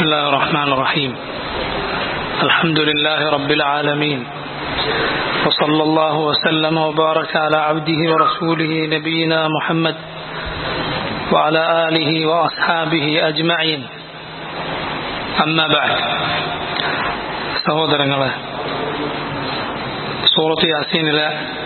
الله الرحمن الرحيم الحمد لله رب العالمين وصلى الله وسلم وبارك على عبده ورسوله نبينا محمد وعلى آله وأصحابه أجمعين أما بعد സഹോദരങ്ങളെ, സൂറത്ത് യാസീനിലെ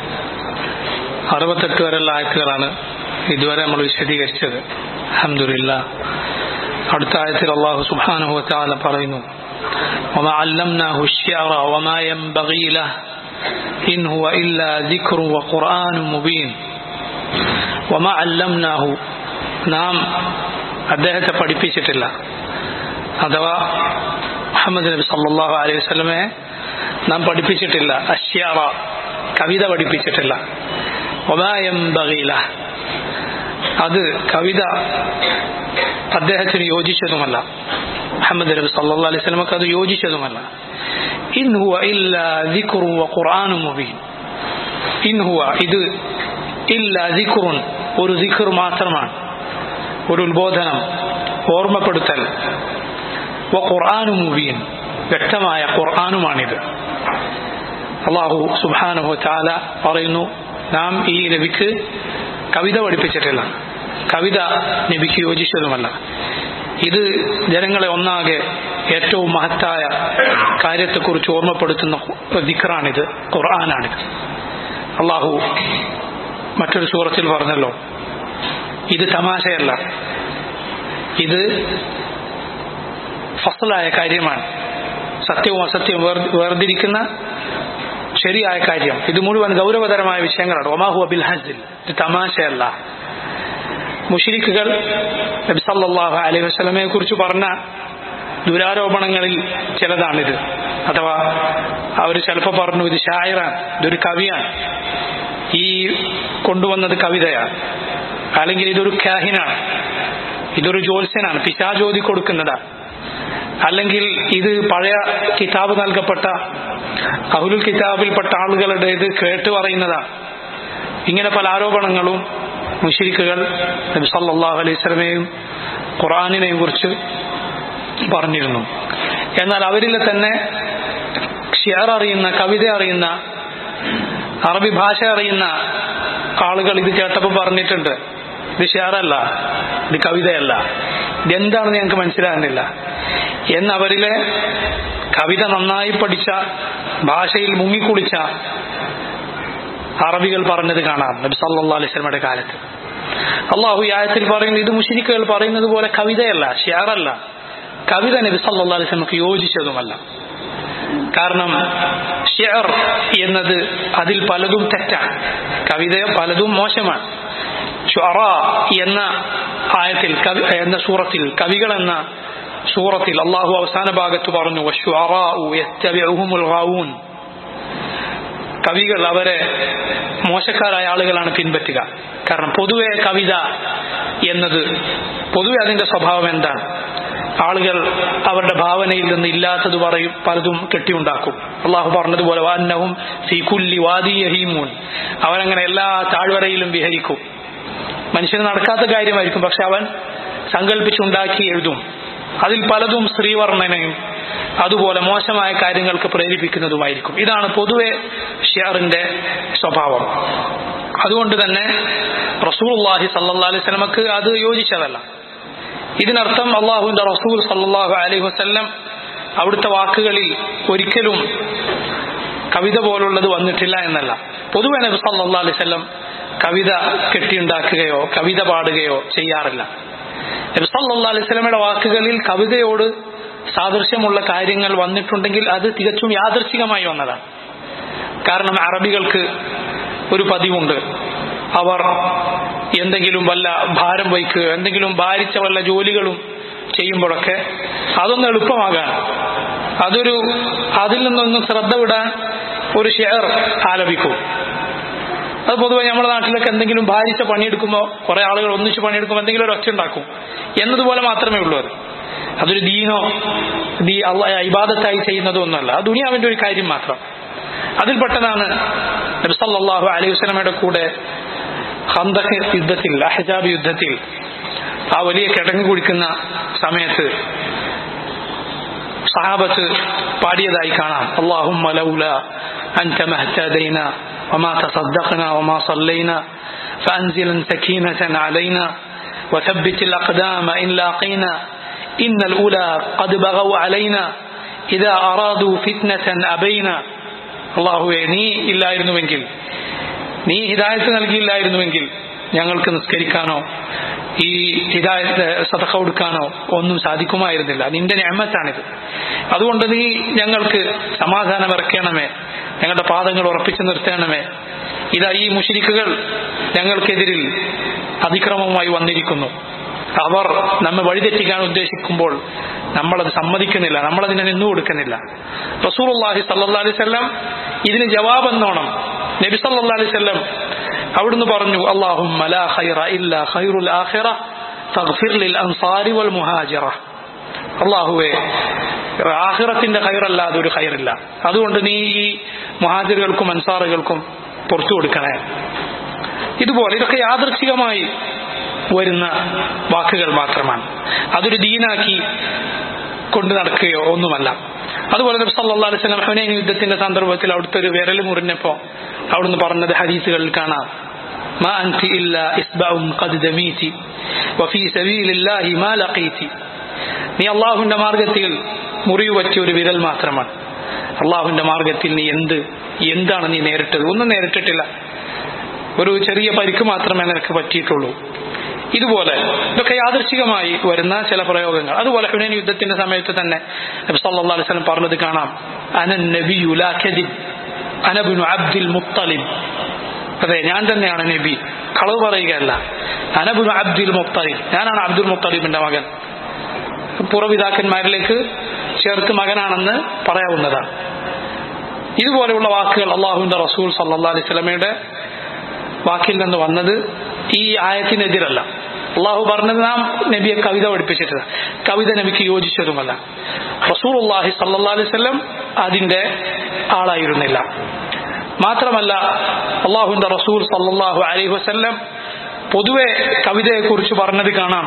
68 വരെയുള്ള ആയത്തുകളാണ് ഇതുവരെ നമ്മൾ വിശദീകരിച്ചത്. അൽഹംദുലില്ലാഹ്. അടുത്ത ആയത്തിൽ അല്ലാഹു സുബ്ഹാനഹു വ തആല പറയുന്നു, വമാ അല്ലംനാഹു അശ്ശിഅറ വമാ യൻബഗി ലഹു ഇൻ ഹുവ ഇല്ലാ ദിക്റുൻ വ ഖുർആനുൻ മുബീൻ. വമാ അല്ലംനാഹു, നാം അദ്ദേഹത്തെ പഠിപ്പിച്ചിട്ടില്ല, അഥവാ മുഹമ്മദ് നബി സല്ലല്ലാഹു അലൈഹി വസല്ലമയെ നാം പഠിപ്പിച്ചിട്ടില്ല. അശ്ശിഅറ, കവിത പഠിപ്പിച്ചിട്ടില്ല. വമാ യൻബഗി ലഹു, അത് കവിത അദ്ദേഹത്തിന് യോജിച്ചതുമല്ല. മുഹമ്മദ് നബി സല്ലല്ലാഹു അലൈഹി വസല്ലമക്ക് അത് യോജിച്ചതുമല്ല. ഇൻ ഹുവ ഇല്ലാ ദിക്റുൻ വ ഖുർആനുൻ മുബീൻ. ഇൻ ഹുവ, ഇത്, ഇല്ലാ ദിക്റുൻ, ഒരു ദിക്ർ മാത്രമാണ്, ഒരു ഉത്ബോധനം, ഓർമ്മപ്പെടുത്തൽ. വ ഖുർആനുൻ മുബീൻ, വ്യക്തമായ ഖുർആനുമാണിത്. അല്ലാഹു സുബ്ഹാനഹു വ തആല പറയുന്നു, നാം ഈ നബിക്ക് കവിത പഠിപ്പിച്ചിട്ടില്ല, കവിത നബിക്ക് യോജിച്ചതുമല്ല. ഇത് ജനങ്ങളെ ഒന്നാകെ ഏറ്റവും മഹത്തായ കാര്യത്തെക്കുറിച്ച് ഓർമ്മപ്പെടുത്തുന്ന ദിക്റാണിത്, ഖുർആനാണിത്. അള്ളാഹു മറ്റൊരു സൂറത്തിൽ പറഞ്ഞല്ലോ, ഇത് തമാശയല്ല, ഇത് ഫസ്ലായ കാര്യമാണ്, സത്യവും അസത്യവും വേർതിരിക്കുന്ന ശരിയായ കാര്യം. ഇത് മുഴുവൻ ഗൗരവതരമായ വിഷയങ്ങളാണ്. വമാ ഹുവ ബിൽ ഹസ്ൽ, ഇത് തമാശയല്ല. മുശ്രിക്കുകൾ നബി സല്ലല്ലാഹു അലൈഹി വസല്ലമയെ കുറിച്ച് പറഞ്ഞ ദുരാരോപണങ്ങളിൽ ചിലതാണിത്. അഥവാ അവർ ചിലപ്പോൾ പറഞ്ഞു, ഇത് ഷായിറാണ്, ഇതൊരു കവിയാണ്, ഈ കൊണ്ടുവന്നത് കവിതയാണ്, അല്ലെങ്കിൽ ഇതൊരു കാഹിനാണ്, ഇതൊരു ജ്യോത്സ്യനാണ്, പിശാചോദി കൊടുക്കുന്നതാണ്, അല്ലെങ്കിൽ ഇത് പഴയ കിതാബ് നൽകപ്പെട്ട അഹ്ലുൽ കിതാബിൽപ്പെട്ട ആളുകളുടെ ഇത് കേട്ട് പറയുന്നതാണ്. ഇങ്ങനെ പല ആരോപണങ്ങളും മുശ്രിക്കുകൾ നബി സല്ലല്ലാഹു അലൈഹി വസല്ലമയെയും ഖുർആനിനെയും കുറിച്ച് പറഞ്ഞിരുന്നു. എന്നാൽ അവരിൽ തന്നെ ഷിഅർ അറിയുന്ന, കവിത അറിയുന്ന, അറബി ഭാഷ അറിയുന്ന ആളുകൾ ഇത് കേട്ടപ്പോൾ പറഞ്ഞിട്ടുണ്ട്, ഇത് ഷിഅറല്ല, ഇത് കവിതയല്ല, ഇതെന്താണെന്ന് ഞങ്ങൾക്ക് മനസ്സിലാകുന്നില്ല എന്നവരിലെ കവിത നന്നായി പഠിച്ച, ഭാഷയിൽ മുങ്ങിക്കുളിച്ച അറബികൾ പറഞ്ഞത് കാണാം നബി സല്ലല്ലാഹു അലൈഹി വസല്ലമയുടെ കാലത്ത്. അല്ലാഹു ഈ ആയത്തിൽ പറയുന്നു, ഇത് മുശ്രിക്കുകൾ പറയുന്നത് പോലെ കവിതയല്ല, ഷിഅറല്ല, കവിത നബി സല്ലല്ലാഹു അലൈഹി വസല്ലമക്ക് യോജിച്ചതുമല്ല. കാരണം ഷിഅർ എന്നത് അതിൽ പലതും തെറ്റാണ്, കവിത പലതും മോശമാണ്. ശുഅറ എന്ന ആയത്തിൽ, എന്ന സൂറത്തിൽ, കവികൾ എന്ന സൂറത്തിൽ അല്ലാഹു അവസാന ഭാഗത്ത് പറഞ്ഞു, വശുഅറാഉ യത്തബിഉഹുമുൽ ഗാവൂൻ, കവികൾ അവരെ മോശക്കാരായ ആളുകളാണ് പിൻപറ്റുക. കാരണം പൊതുവെ കവിത എന്നത്, പൊതുവെ അതിന്റെ സ്വഭാവം എന്താണ്? ആളുകൾ അവരുടെ ഭാവനയിൽ നിന്ന് ഇല്ലാത്തത് പറയും, പലതും കെട്ടിയുണ്ടാക്കും. അള്ളാഹു പറഞ്ഞതുപോലെ, വഅന്നഹും ഫീ കുല്ലി വാദി യഹീമൂൻ, അവരങ്ങനെ എല്ലാ താഴ്വരയിലും വിഹരിക്കും. മനുഷ്യന് നടക്കാത്ത കാര്യമായിരിക്കും, പക്ഷെ അവൻ സങ്കല്പിച്ചുണ്ടാക്കി എഴുതും. അതിൽ പലതും സ്ത്രീവർണ്ണനയും അതുപോലെ മോശമായ കാര്യങ്ങൾക്ക് പ്രേരിപ്പിക്കുന്നതുമായിരിക്കും. ഇതാണ് പൊതുവെ ഷിഅറിന്റെ സ്വഭാവം. അതുകൊണ്ട് തന്നെ റസൂലുള്ളാഹി സ്വല്ലല്ലാഹു അലൈഹി വസല്ലമക്ക് അത് യോജിച്ചതല്ല. ഇതിനർത്ഥം അള്ളാഹുവിന്റെ റസൂൽ സ്വല്ലല്ലാഹു അലൈഹി വസല്ലം അവിടുത്തെ വാക്കുകളിൽ ഒരിക്കലും കവിത പോലുള്ളത് വന്നിട്ടില്ല എന്നല്ല. പൊതുവെ നബി സല്ലല്ലാഹു അലൈഹി വസല്ലം കവിത കെട്ടിയുണ്ടാക്കുകയോ കവിത പാടുകയോ ചെയ്യാറില്ല. നബി സല്ലല്ലാഹു അലൈഹി വസല്ലമയുടെ വാക്കുകളിൽ കവിതയോട് സാദൃശ്യമുള്ള കാര്യങ്ങൾ വന്നിട്ടുണ്ടെങ്കിൽ അത് തികച്ചും യാദൃച്ഛികമായി വന്നതാണ്. കാരണം അറബികൾക്ക് ഒരു പതിവുണ്ട്, അവർ എന്തെങ്കിലും വല്ല ഭാരം വഹിക്കുക, എന്തെങ്കിലും ഭാരിച്ച വല്ല ജോലികളും ചെയ്യുമ്പോഴൊക്കെ അതൊന്ന് എളുപ്പമാകാൻ, അതിൽ നിന്നൊന്ന് ശ്രദ്ധ വിടാൻ ഒരു ഷിഅർ ആലപിക്കും. അത് പൊതുവെ നമ്മുടെ നാട്ടിലൊക്കെ എന്തെങ്കിലും ഭാരിച്ച പണിയെടുക്കുമ്പോൾ, കുറെ ആളുകൾ ഒന്നിച്ച് പണിയെടുക്കുമ്പോൾ എന്തെങ്കിലും ഒരു ഒച്ച ഉണ്ടാക്കും എന്നതുപോലെ മാത്രമേ ഉള്ളൂ. അതൊരു ദീനോ ഇബാദത്തായി ചെയ്യുന്നതോ ഒന്നുമല്ല, അത് ദുനിയാവിന്റെ ഒരു കാര്യം മാത്രം. അതിൽപ്പെട്ടതാണ് നബി സല്ലല്ലാഹു അലൈഹി വസല്ലമയുടെ കൂടെ ഖന്ദഖ് യുദ്ധത്തിൽ, അഹ്സാബ് യുദ്ധത്തിൽ ആ വലിയ കിടങ്ങ് കുടിക്കുന്ന സമയത്ത് സഹാബത്ത് പാടിയതായി കാണാം. അല്ലാഹുമ്മ ലൗലാ അൻത മഹ്തദൈനാ വമാ തസദ്ദഖ്നാ വമാ സല്ലൈനാ ഫഅൻസിൽ സകീനതൻ അലൈനാ വസബ്ബിതിൽ അഖ്ദാമ ഇൻ ലാഖീനാ ഇന്നൽ ഉലാ ഖദ് ബഗൗ അലൈനാ ഇദാ അറാദു ഫിത്നതൻ അബൈനാ. അല്ലാഹുവേ, നീ ഇല്ലായിരുന്നുവെങ്കിൽ, നീ ഹിദായത്ത് നൽകിയില്ലായിരുന്നുവെങ്കിൽ ഞങ്ങൾക്ക് നിസ്കരിക്കാനോ ഈ ഹിദായത്ത് സദഖ കൊടുക്കാനോ ഒന്നും സാധിക്കുമായിരുന്നില്ല. നിന്റെ നിഅമത്താണിത്. അതുകൊണ്ട് നീ ഞങ്ങൾക്ക് സമാധാനം ഇറക്കണമേ, ഞങ്ങളുടെ പാദങ്ങൾ ഉറപ്പിച്ചു നിർത്തണമേ. ഇതാ ഈ മുശ്രിക്കുകൾ ഞങ്ങൾക്കെതിരിൽ അതിക്രമവുമായി വന്നിരിക്കുന്നു. അവർ നമ്മെ വഴിതെറ്റിക്കാൻ ഉദ്ദേശിക്കുമ്പോൾ നമ്മളത് സമ്മതിക്കുന്നില്ല, നമ്മളതിനെ നിന്നു കൊടുക്കുന്നില്ല. റസൂലുള്ളാഹി സ്വല്ലല്ലാഹു അലൈഹി വസല്ലം ഇതിന് ജവാബ് എന്നോണം നബി സല്ലല്ലാഹു അലൈഹി വസല്ലം അവിടുന്ന് പറഞ്ഞു, അല്ലാഹുമ്മ ലാ ഖൈറ ഇല്ലാ ഖൈറുൽ ആഖിറ ഫഗ്ഫിർ ലിൽ അൻസാരി വൽ മുഹാജിറ. അല്ലാഹുവേ, ആഖിറത്തിന്റെ ഖൈറല്ലാതെ ഒരു ഖൈറില്ല, അതുകൊണ്ട് നീ ഈ മുഹാജിറുകൾക്കും അൻസാറുകൾക്കും പുറത്തു കൊടുക്കണേ. ഇതുപോലെ ഇതൊക്കെ യാദൃച്ഛികമായി വരുന്ന വാക്കുകൾ മാത്രമാണ്. അതൊരു ദീനാക്കി കൊണ്ടു നടക്കുകയോ ഒന്നുമല്ല. അതുപോലെ നബി സല്ലല്ലാഹു അലൈഹി വസല്ലം ഹുനൈൻ യുദ്ധത്തിന്റെ സന്ദർഭത്തിൽ അവിടുത്തെ ഒരു വിരൽ മുറിഞ്ഞപ്പോ അവിടുന്ന് പറഞ്ഞത് ഹദീസുകളിൽ കാണാം, മാ അൻതി ഇല്ലാ ഇസ്ബഉൻ ഖദ് ദമീതി വഫീ സബീലില്ലാഹി മാ ലഖീതി. നീ അല്ലാഹുവിന്റെ മാർഗ്ഗത്തിൽ മുറിവ് പറ്റിയ ഒരു വിരൽ മാത്രമാണ്. അല്ലാഹുവിന്റെ മാർഗ്ഗത്തിൽ നീ എന്താണ് നീ നേരിട്ടത്? ഒന്നും നേരിട്ടിട്ടില്ല. ഒരു ചെറിയ പരിക്ക് മാത്രമേ നിനക്ക് പറ്റിയിട്ടുള്ളൂ. ഇതുപോലെ ഇതൊക്കെ യാദൃച്ഛികമായി വരുന്ന ചില പ്രയോഗങ്ങൾ. അതുപോലെ ഹുനൈൻ യുദ്ധത്തിന്റെ സമയത്ത് തന്നെ നബി സല്ലല്ലാഹു അലൈഹി വസല്ലം പറഞ്ഞത് കാണാം, അന നബിയു ലാ കദിബ് അന ഇബ്നു അബ്ദുൽ മുത്തലിബ്. അതെ, ഞാൻ തന്നെയാണ് നബി, കളവ് പറയുകയല്ല. അന ഇബ്നു അബ്ദുൽ മുത്തലിബ്, ഞാനാണ് അബ്ദുൽ മുത്തലിബിന്റെ മകൻ. പൂർവ്വപിതാക്കന്മാരിലേക്ക് ചേർത്ത് മകനാണെന്ന് പറയാവുന്നതാണ്. ഇതുപോലെയുള്ള വാക്കുകൾ അള്ളാഹുവിന്റെ റസൂൽ സല്ലല്ലാഹു അലൈഹി വസല്ലമയുടെ വാക്കിൽ നിന്ന് വന്നത് ഈ ആയത്തിനെതിരല്ല. അള്ളാഹു പറഞ്ഞത് നാം നബിയെ കവിത പഠിപ്പിച്ചിട്ടില്ല, കവിത നബിക്ക് യോജിച്ചതുമല്ല. റസൂലുള്ളാഹി സല്ലല്ലാഹു അലൈഹി വസല്ലം അതിന്റെ ആളായിരുന്നില്ല. മാത്രമല്ല അള്ളാഹുവിന്റെ റസൂൽ സല്ലല്ലാഹു അലൈഹി വസല്ലം പൊതുവെ കവിതയെക്കുറിച്ച് പറഞ്ഞത് കാണാം.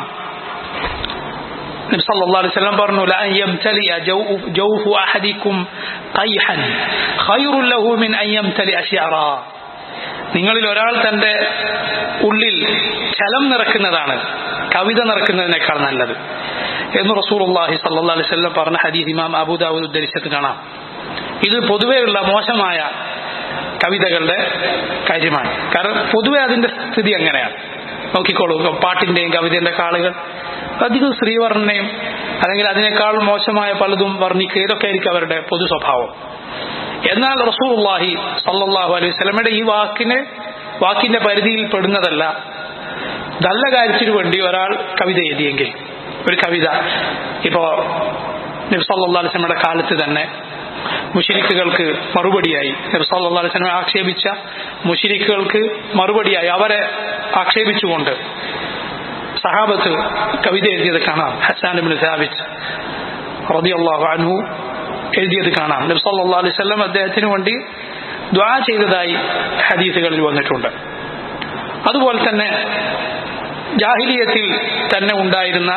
നബി സല്ലല്ലാഹു അലൈഹി വസല്ലം പറഞ്ഞു, ലാ യംതലിഅ ജൗഫു അഹദികും ഖൈഹൻ ഖൈറുൻ ലഹു മിൻ അൻ യംതലിഅ ശിഅറാ. നിങ്ങളിൽ ഒരാൾ തന്റെ ഉള്ളിൽ ജലം നിറക്കുന്നതാണ് കവിത നിറക്കുന്നതിനേക്കാൾ നല്ലത് എന്ന് റസൂലുള്ളാഹി സ്വല്ലല്ലാഹു അലൈഹി വസല്ലം പറഞ്ഞ ഹദീസ് ഇമാം അബൂ ദാവൂദ് ഉദ്ധരിച്ചത് കാണാം. ഇത് പൊതുവെയുള്ള മോശമായ കവിതകളുടെ കാര്യമാണ്. കാരണം പൊതുവെ അതിന്റെ സ്ഥിതി അങ്ങനെയാണ്. നോക്കിക്കോളൂ, പാട്ടിന്റെയും കവിതയുടെ ആളുകൾ അധികം സ്ത്രീവർണ്ണയും അല്ലെങ്കിൽ അതിനേക്കാൾ മോശമായ പലതും വർണ്ണിക്കുക, ഇതൊക്കെ ആയിരിക്കും അവരുടെ പൊതു സ്വഭാവം. എന്നാൽ റസൂലുള്ളാഹി സ്വല്ലല്ലാഹു അലൈഹി വസല്ലമയുടെ ഈ വാക്കിന്റെ പരിധിയിൽ പെടുന്നതല്ല നല്ല കാര്യത്തിനു വേണ്ടി ഒരാൾ കവിത എഴുതിയെങ്കിൽ. ഒരു കവിത ഇപ്പോ നബി സല്ലല്ലാഹു അലൈഹി വസല്ലമയുടെ കാലത്ത് തന്നെ മുശ്രിക്കുകൾക്ക് മറുപടിയായി, നബി സല്ലല്ലാഹു അലൈഹി വസല്ലമയെ ആക്ഷേപിച്ച മുശ്രിക്കുകൾക്ക് മറുപടിയായി അവരെ ആക്ഷേപിച്ചുകൊണ്ട് സഹാബത്ത് കവിത എഴുതിയത് കാണാം. ഹസ്സാൻ ഇബ്നു സാബിത്ത് റളിയല്ലാഹു അൻഹു എഴുതിയത് കാണാം. നബി സല്ലല്ലാഹു അലൈഹി വസല്ലം അദ്ദേഹത്തിന് വേണ്ടി ദുആ ചെയ്തതായി ഹദീസുകളിൽ വന്നിട്ടുണ്ട്. അതുപോലെ തന്നെ ജാഹിലിയത്തിൽ തന്നെ ഉണ്ടായിരുന്ന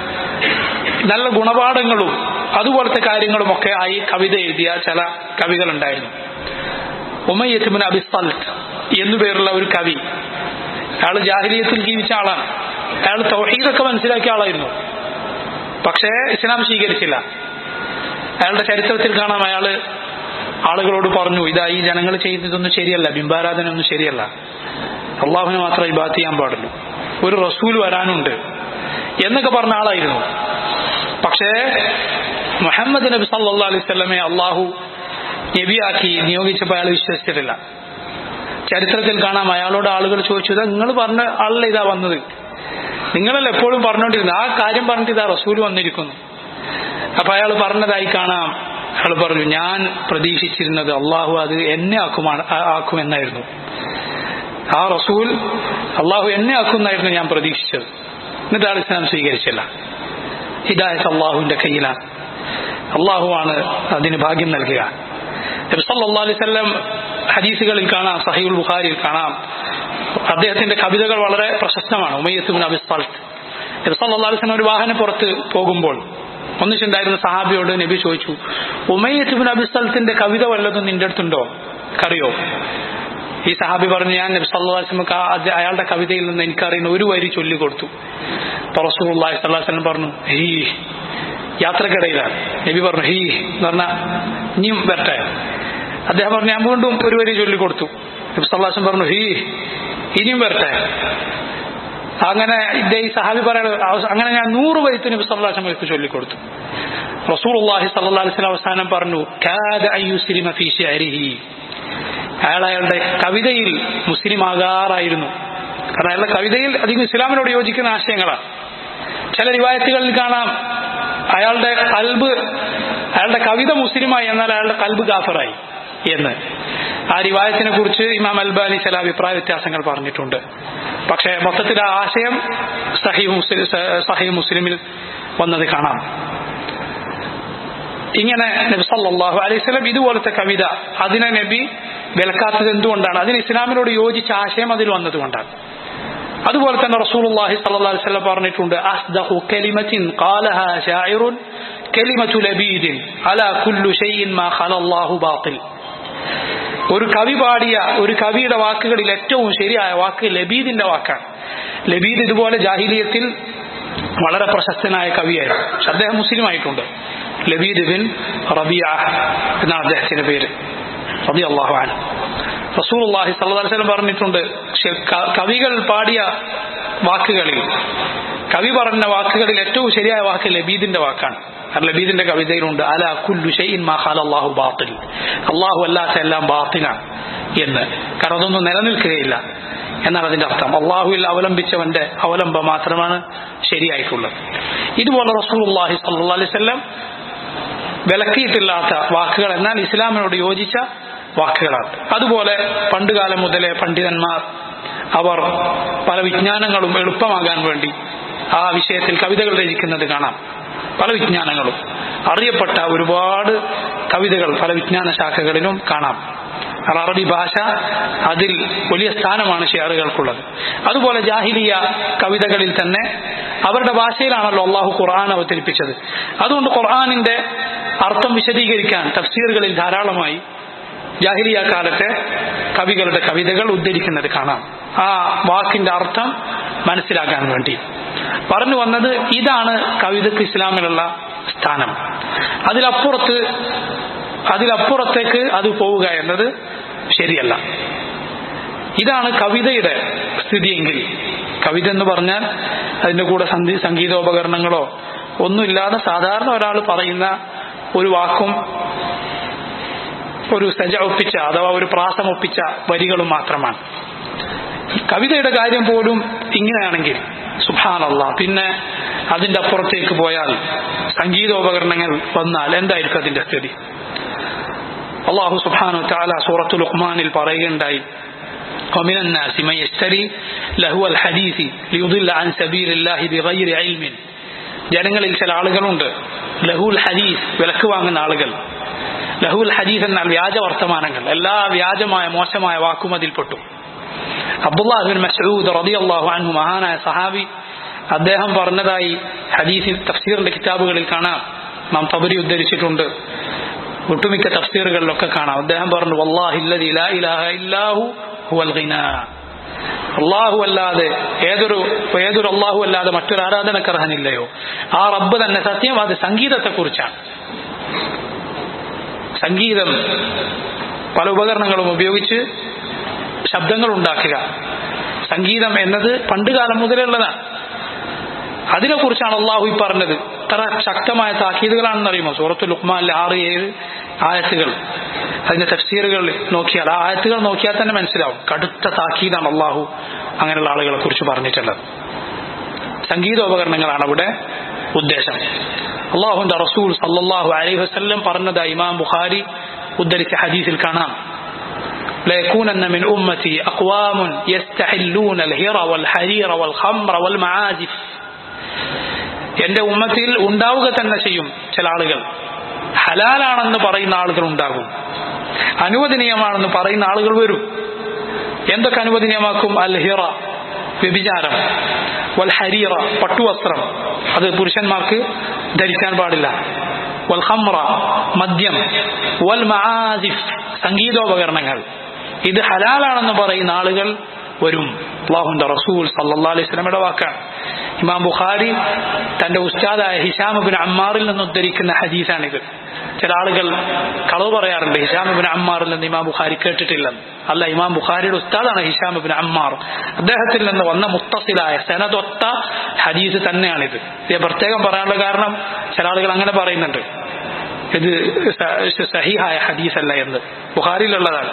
നല്ല ഗുണപാഠങ്ങളും അതുപോലത്തെ കാര്യങ്ങളുമൊക്കെ ആയി കവിത എഴുതിയ ചില കവികളുണ്ടായിരുന്നു. ഉമയ്യത്ത് ഇബ്നു അബി സൽത്ത് എന്നു പേരുള്ള ഒരു കവി, അയാൾ ജാഹിലിയത്തിൽ ജീവിച്ച ആളാണ്. അയാൾ തൗഹീദൊക്കെ മനസ്സിലാക്കിയ ആളായിരുന്നു, പക്ഷേ ഇസ്ലാം സ്വീകരിച്ചില്ല. അയാളുടെ ചരിത്രത്തിൽ കാണാം, അയാള് ആളുകളോട് പറഞ്ഞു, ഇതാ ഈ ജനങ്ങൾ ചെയ്യുന്നതൊന്നും ശരിയല്ല, ബിംബാരാധന ഒന്നും ശരിയല്ല, അള്ളാഹുവിനെ മാത്രമേ ഇബാദത്ത് ചെയ്യാൻ പാടുള്ളൂ, ഒരു റസൂൽ വരാനുണ്ട് എന്നൊക്കെ പറഞ്ഞ ആളായിരുന്നു. പക്ഷേ മുഹമ്മദ് നബി സല്ലല്ലാഹു അലൈഹി വസല്ലമയെ അള്ളാഹു നബിയാക്കി നിയോഗിച്ചപ്പോൾ അയാൾ വിശ്വസിച്ചിട്ടില്ല. ചരിത്രത്തിൽ കാണാം, അയാളോട് ആളുകൾ ചോദിച്ചു, ഇതാ നിങ്ങൾ പറഞ്ഞ ആളല്ല ഇതാ വന്നത്, നിങ്ങളല്ല എപ്പോഴും പറഞ്ഞുകൊണ്ടിരുന്നത്, ആ കാര്യം പറഞ്ഞിട്ട് ഇതാ റസൂൽ വന്നിരിക്കുന്നു. അപ്പൊ അയാൾ പറഞ്ഞതായി കാണാം, അയാൾ പറഞ്ഞു, ഞാൻ പ്രതീക്ഷിച്ചിരുന്നത് അള്ളാഹു അത് എന്നെ ആക്കുമെന്നായിരുന്നു. ആ റസൂൽ അള്ളാഹു എന്നെ ആക്കുമെന്നായിരുന്നു ഞാൻ പ്രതീക്ഷിച്ചത്. എന്നിട്ട് ആൾ ഇസ്ലാം സ്വീകരിച്ചില്ല. ഹിദായത്ത് അള്ളാഹുവിന്റെ കയ്യിലാണ്, അള്ളാഹുവാണ് അതിന് ഭാഗ്യം നൽകുക. നബി സല്ലല്ലാഹു അലൈഹി വസല്ലം ഹദീസുകളിൽ കാണാം, സഹീഹുൽ ബുഖാരിയിൽ കാണാം, അദ്ദേഹത്തിന്റെ കവിതകൾ വളരെ പ്രശസ്തമാണ്. ഉമയ്യത്ത് ഇബ്നു അബി സൽത്ത് നബി സല്ലല്ലാഹു അലൈഹി വസല്ലം ഒരു വാഹനപ്പുറത്ത് പോകുമ്പോൾ ഒന്നിച്ചുണ്ടായിരുന്ന സഹാബിയോട് നബി ചോദിച്ചു, ഉമയ്യത്ത് ഇബ്നു അബി സൽത്തിന്റെ കവിത വല്ലതും നിന്റെ അടുത്തുണ്ടോ, അറിയോ? ഈ സഹാബി പറഞ്ഞു, ഞാൻ നബി സല്ലല്ലാഹു അലൈഹി വസല്ലം അയാളുടെ കവിതയിൽ നിന്ന് എനിക്കറിയുന്ന ഒരു വരി ചൊല്ലിക്കൊടുത്തു. റസൂലുള്ളാഹി സ്വല്ലല്ലാഹു അലൈഹി വസല്ലം പറഞ്ഞു, ഹീ, യാത്രക്കിടയിലാണ്. നബി പറഞ്ഞു ഹീ എന്ന് പറഞ്ഞാൽ ഇനിയും വരട്ടെ. അദ്ദേഹം പറഞ്ഞു, ഞാൻ വീണ്ടും ഒരു വരി ചൊല്ലിക്കൊടുത്തു. നബി സല്ലല്ലാഹു അലൈഹി വസല്ലം പറഞ്ഞു, ഹീ, ഇനിയും വരട്ടെ. അങ്ങനെ ഈ സഹാബി പറയുന്നത്, അങ്ങനെ ഞാൻ 100 ബൈത്ത് നബി സല്ലല്ലാഹു അലൈഹി വസല്ലം ചൊല്ലിക്കൊടുത്തു. റസൂലുള്ളാഹി സ്വല്ലല്ലാഹു അലൈഹി വസല്ലം അവസാനം പറഞ്ഞു, കാദ അയ്യുസ്ലിമ ഫീ ശഅരിഹി, അയാളുടെ കവിതയിൽ മുസ്ലിം ആകാറായിരുന്നു. കാരണം അയാളുടെ കവിതയിൽ അധികം ഇസ്ലാമിനോട് യോജിക്കുന്ന ആശയങ്ങളാണ്. ചില റിവായത്തുകളിൽ കാണാം അയാളുടെ കവിത മുസ്ലിമായി, എന്നാൽ അയാളുടെ കൽബ് കാഫിറായി എന്ന്. ആ റിവായത്തിനെ കുറിച്ച് ഇമാം അൽബാനി ചില അഭിപ്രായ വ്യത്യാസങ്ങൾ പറഞ്ഞിട്ടുണ്ട്. പക്ഷേ മൊത്തത്തിൽ ആ ആശയം സഹീഹ് മുസ്ലിമിൽ വന്നത് കാണാം. ഇങ്ങനെ നബി സല്ലല്ലാഹു അലൈഹി വസല്ലം ഇതുപോലത്തെ കവിത അതിനെ നബി വിലക്കാത്തത് എന്തുകൊണ്ടാണ്? അതിന് ഇസ്ലാമിനോട് യോജിച്ച ആശയം അതിൽ വന്നതുകൊണ്ടാണ്. അതുപോലെ തന്നെ റസൂലുള്ളാഹി സ്വല്ലല്ലാഹു അലൈഹി വസല്ലം പറഞ്ഞിട്ടുണ്ട്, അസ്ദഖു കലിമത്തിൻ ഖാലഹാ ശാഇറുൻ കലിമതു ലബീദിൻ അലാ കുല്ലു ഷൈഇൻ മാ ഖലല്ലാഹു ബാത്തിൽ. ഒരു കവി പാടിയ ഒരു കവിയുടെ വാക്കുകളിൽ ഏറ്റവും ശരിയായ വാക്ക് ലബീദിന്റെ വാക്കാണ്. ലബീദ് ഇതുപോലെ ജാഹിലിയത്തിൽ വളരെ പ്രശസ്തനായ കവിയായിരുന്നു. അദ്ദേഹം മുസ്ലിം ആയിട്ടുണ്ട്. ലബീദ് ബിൻ റബീഅ എന്നാണ് അദ്ദേഹത്തിന്റെ പേര്, റളിയല്ലാഹു അൻഹു. റസൂലുള്ളാഹി സ്വല്ലല്ലാഹു അലൈഹി വസല്ലം പറഞ്ഞിട്ടുണ്ട്, കവികൾ പാടിയ വാക്കുകളിൽ, കവി പറഞ്ഞ വാക്കുകളിൽ ഏറ്റവും ശരിയായ വാക്ക് ലബീദിന്റെ വാക്കാണ്. ലബീദിന്റെ കവിതയിലുണ്ട്, അലാ കുല്ലു ഷൈഇൻ മാ ഖലല്ലാഹു ബാത്തിൽ, അല്ലാഹു അല്ലാത്ത എല്ലാം ബാത്തിലാണ് എന്ന്. കാരണം അതൊന്നും നിലനിൽക്കുകയില്ല എന്നാണ് അതിന്റെ അർത്ഥം. അല്ലാഹുവിൽ അവലംബിച്ചവന്റെ അവലംബം മാത്രമാണ് ശരിയായിട്ടുള്ളത്. ഇതുപോലെ റസൂലുള്ളാഹി സ്വല്ലല്ലാഹു അലൈഹി വസല്ലം വിലക്കിയിട്ടില്ലാത്ത വാക്കുകൾ, എന്നാൽ ഇസ്ലാമിനോട് യോജിച്ച വാക്കുകളാണ്. അതുപോലെ പണ്ടുകാലം മുതലേ പണ്ഡിതന്മാർ അവർ പല വിജ്ഞാനങ്ങളും എളുപ്പമാകാൻ വേണ്ടി ആ വിഷയത്തിൽ കവിതകൾ രചിക്കുന്നത് കാണാം. പല വിജ്ഞാനങ്ങളും അറിയപ്പെട്ട ഒരുപാട് കവിതകൾ പല വിജ്ഞാന ശാഖകളിലും കാണാം. അറബി ഭാഷ അതിൽ വലിയ സ്ഥാനമാണ് ഷിഅറുകൾക്കുള്ളത്. അതുപോലെ ജാഹിലിയ കവിതകളിൽ തന്നെ അവരുടെ ഭാഷയിലാണല്ലോ അള്ളാഹു ഖുർആൻ അവതരിപ്പിച്ചത്. അതുകൊണ്ട് ഖുർആനിന്റെ അർത്ഥം വിശദീകരിക്കാൻ തഫ്സീറുകളിൽ ധാരാളമായി ജാഹിലിയ കാലത്തെ കവികളുടെ കവിതകൾ ഉദ്ധരിക്കുന്നത് കാണാം, ആ വാക്കിന്റെ അർത്ഥം മനസ്സിലാക്കാൻ വേണ്ടി. പറഞ്ഞു വന്നത്, ഇതാണ് കവിതയ്ക്ക് ഇസ്ലാമിലുള്ള സ്ഥാനം. അതിലപ്പുറത്തേക്ക് അത് പോവുക എന്നത് ശരിയല്ല. ഇതാണ് കവിതയുടെ സ്ഥിതിയെങ്കിൽ, കവിത എന്ന് പറഞ്ഞാൽ അതിന്റെ കൂടെ സംഗീതോപകരണങ്ങളോ ഒന്നുമില്ലാതെ സാധാരണ ഒരാൾ പറയുന്ന ഒരു വാക്കും ഒരു സജ ഒപ്പിച്ച അഥവാ ഒരു പ്രാസം ഒപ്പിച്ച വരികളും മാത്രമാണ്. കവിതയുടെ കാര്യം പോലും ഇങ്ങനെയാണെങ്കിൽ സുബ്ഹാനല്ലാഹ്, പിന്നെ അതിന്റെ അപ്പുറത്തേക്ക് പോയാൽ സംഗീതോപകരണങ്ങൾ വന്നാൽ എന്തായിരിക്കും അതിന്റെ സ്ഥിതി? അല്ലാഹു സുബ്ഹാനഹു വ തആല സൂറത്തുൽ ലുഖ്മാനിൽ പറയുകയുണ്ടായി, ومن الناس من يشتري لهو الحديث ليضل عن سبيل الله بغير علم. ജനങ്ങളിൽ ചില ആളുകളുണ്ട് ലഹുൽ ഹദീസ്, വിലക്ക് വാങ്ങുന്ന ആളുകൾ. ലഹുൽ ഹദീസ് എന്നാൽ വ്യാജ വർത്തമാനങ്ങൾ, എല്ലാ വ്യാജമായ മോശമായ വാക്കും അതിൽപ്പെട്ടു. അബ്ദുല്ലാഹ് ബിൻ മസ്ഊദ് റളിയല്ലാഹു അൻഹു, മഹാനായ സഹാബി, അദ്ദേഹം പറഞ്ഞതായി ഹദീസിൽ തഫ്സീറിന്റെ കിതാബുകളിൽ കാണാം. നാം തബരി ഉദ്ധരിച്ചിട്ടുണ്ട്, ഒട്ടുമിക്ക തഫ്സീറുകളിലൊക്കെ കാണാം. അദ്ദേഹം പറഞ്ഞു, വല്ലാഹി അല്ലദീ ലാ ഇലാഹ ഇല്ലാഹു ഹുവൽ ഗിനാ, അല്ലാഹു അല്ലാതെ ഏതൊരു അല്ലാഹു അല്ലാതെ മറ്റൊരു ആരാധനക്ക് അർഹനില്ലയോ, ആ റബ്ബ് തന്നെ സത്യം. അത് സംഗീതത്തെ കുറിച്ചാണ്. സംഗീതം പല ഉപകരണങ്ങളും ഉപയോഗിച്ച് ശബ്ദങ്ങൾ ഉണ്ടാക്കുക, സംഗീതം എന്നത് പണ്ടുകാലം മുതലുള്ളതാണ്. അതിനെക്കുറിച്ചാണ് അള്ളാഹു ഈ പറഞ്ഞത്. എത്ര ശക്തമായ താക്കീതുകളാണെന്ന് അറിയുമോ? സൂറത്തുൽ ലുഖ്മാനിലെ 6-7 ആയത്തുകൾ, അതിന്റെ തഫ്സീറുകൾ നോക്കിയാൽ, ആ ആയത്തുകൾ നോക്കിയാൽ തന്നെ മനസ്സിലാവും, കടുത്ത താക്കീതാണ് അള്ളാഹു അങ്ങനെയുള്ള ആളുകളെ കുറിച്ച് പറഞ്ഞിട്ടുള്ളത്. സംഗീതോപകരണങ്ങളാണ് അവിടെ ഉദ്ദേശം. അള്ളാഹുവിന്റെ റസൂൽ സല്ലല്ലാഹു അലൈഹി വസല്ലം പറഞ്ഞതായി ഇമാം ബുഖാരി ഉദ്ധരിച്ച ഹദീസിൽ കാണാം, ليكونن من أمتي أقوام يستحلون الهر والحرير والخمر والمعازف. എന്റെ ഉമ്മത്തിൽ ഉണ്ടാവുക തന്നെ ചെയ്യും ചില ആളുകൾ, ഹലാലാണെന്ന് പറയുന്ന ആളുകൾ ഉണ്ടാകും, അനുവദനീയമാണെന്ന് പറയുന്ന ആളുകൾ വരും. എന്തൊക്കെ അനുവദനീയമാക്കും? അൽ ഹിറ, വ്യഭിചാരം, വൽ ഹരീറ, പട്ടുവസ്ത്രം, അത് പുരുഷന്മാർക്ക് ധരിക്കാൻ പാടില്ല. വൽ ഖംറ മദ്യം, വൽ മആസിഫ് സംഗീതോപകരണങ്ങൾ, ഇത് ഹലാലാണെന്ന് പറയുന്ന ആളുകൾ വരും. അല്ലാഹുവിന്റെ റസൂൽ സല്ലല്ലാഹു അലൈഹി വസല്ലമയുടെ വാക്കാണ്. ഇമാം ബുഖാരി തന്റെ ഉസ്താദായ ഹിശാം ഇബ്നു അമ്മാറിൽ നിന്ന് ഉദ്ധരിക്കുന്ന ഹദീസാണിത്. ചില ആളുകൾ കളവ് പറയാറുണ്ട്, ഹിശാം ഇബ്നു അമ്മാറിൽ നിന്ന് ഇമാം ബുഖാരി കേട്ടിട്ടില്ലെന്ന്. അല്ല, ഇമാം ബുഖാരിയുടെ ഉസ്താദാണ് ഹിശാം ഇബ്നു അമ്മാർ. അദ്ദേഹത്തിൽ നിന്ന് വന്ന മുത്തസിലായ സനദൊത്ത ഹദീസ് തന്നെയാണിത്. ഇത് പ്രത്യേകം പറയാനുള്ള കാരണം ചില ആളുകൾ അങ്ങനെ പറയുന്നുണ്ട്, ഇത് സഹീഹായ ഹദീസല്ല എന്ന്. ബുഖാരിയിലുള്ളതാണ്.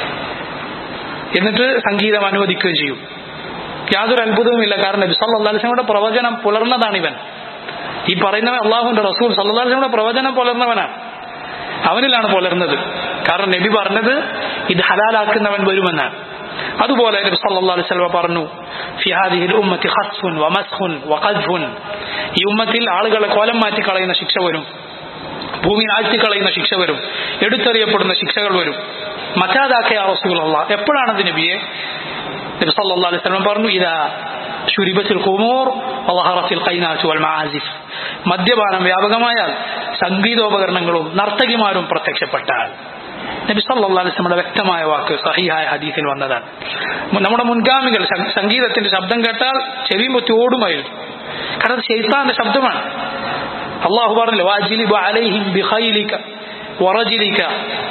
എന്നിട്ട് സംഗീതം അനുവദിക്കുകയും ചെയ്യും. യാതൊരു അത്ഭുതവുമില്ല. കാരണം നബി സല്ലല്ലാഹു അലൈഹി വസല്ലമയുടെ പ്രവചനം പുലർന്നതാണിവൻ. ഈ പറയുന്നവൻ അല്ലാഹുവിന്റെ റസൂൽ സല്ലല്ലാഹു അലൈഹി വസല്ലമയുടെ പ്രവചനം പുലർന്നവനാണ്. അവനിലാണ് പുലർന്നത്. കാരണം നബി പറഞ്ഞത് ഇത് ഹലാലാക്കുന്നവൻ വരുമെന്നാണ്. അതുപോലെ നബി സല്ലല്ലാഹു അലൈഹി വസല്ലം പറഞ്ഞു, ഫി ഹാദിഹിൽ ഉമ്മത്തി ഖസ്ഫുൻ വമസ്ഖുൻ വഖദ്ഫുൻ, ഈ ഉമ്മത്തിൽ ആളുകളെ കോലം മാറ്റി കളയുന്ന ശിക്ഷ വരും, ഭൂമിയിൽ ആഴ്ത്തിക്കളയുന്ന ശിക്ഷ വരും, എടുത്തെറിയപ്പെടുന്ന ശിക്ഷകൾ വരും. മറ്റാദാക യാ റസൂലല്ലാഹ്, എപ്പോഴാണത് നബിയെ? നബി സല്ലല്ലാഹു അലൈഹി വസല്ലം പറഞ്ഞു, ഇദാ ശുരിബത്തിൽ ഖുമൂർ വളഹറത്തിൽ ഖൈനാത്ത് വൽ മആസിഫ്, മദ്യപാനം വ്യാപകമായാൽ സംഗീതോപകരണങ്ങളും നർത്തകിമാരും പ്രത്യക്ഷപ്പെട്ടാൽ. നബി സല്ലല്ലാഹു അലൈഹി വസല്ലമയുടെ വ്യക്തമായ വാക്ക് സഹീഹായ ഹദീസിൽ വന്നതാണ്. നമ്മുടെ മുൻഗാമികൾ സംഗീതത്തിന്റെ ശബ്ദം കേട്ടാൽ ചെവിയും പൊത്തി ഓടുമായിരുന്നു. കാരണം അത് ശൈത്താന്റെ ശബ്ദമാണ്. അല്ലാഹു പറഞ്ഞു, വാജിലിബ അലൈഹിം ബിഖൈലിക വറജിലിക,